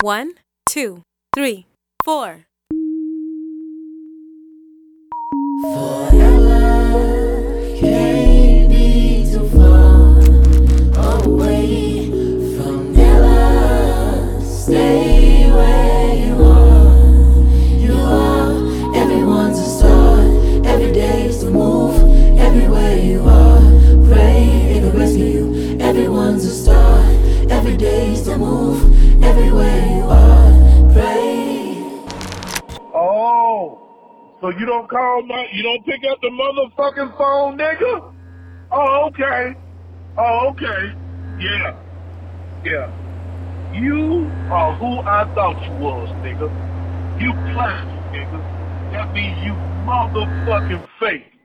1, 2, 3, 4. Forever can't be too far away from never. Stay where you are. You are everyone's a star. Every day's to move. Everywhere you are, pray it will rescue you. Everyone's a star. Every day's to move. Everywhere you are, pray. Oh. So you don't you don't pick up the motherfucking phone, nigga? Oh, okay. Oh, okay. Yeah. Yeah. You are who I thought you was, nigga. You plastic, nigga. That means you motherfucking fake.